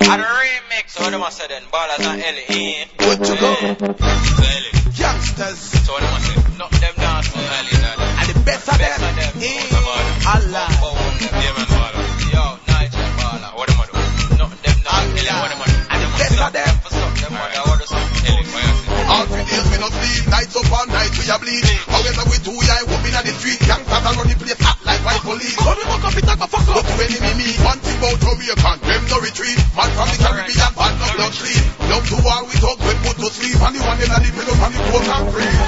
And the remix, so what them a say then? Ballers and Ellie. What you go? So Ellie. Youngsters. So what them a say? Not them dance for Ellie. And the best of them. Allah. Yeah, man, baller. Yo, Nigel baller. What them a do? Not them dance. Ellie, what them a do? And the best of them. All 3 days we not sleep, nights up all night we a bleach. However we do, yeah, whooping at the street. Youngsters and run the place hot like white police. When we walk up it like a fuck up. But when enemy me, one thing about Jamaican, them no retreat. Man from the Caribbean, bad no blood sleep. Love to war we talk when put to sleep. And the one them a live up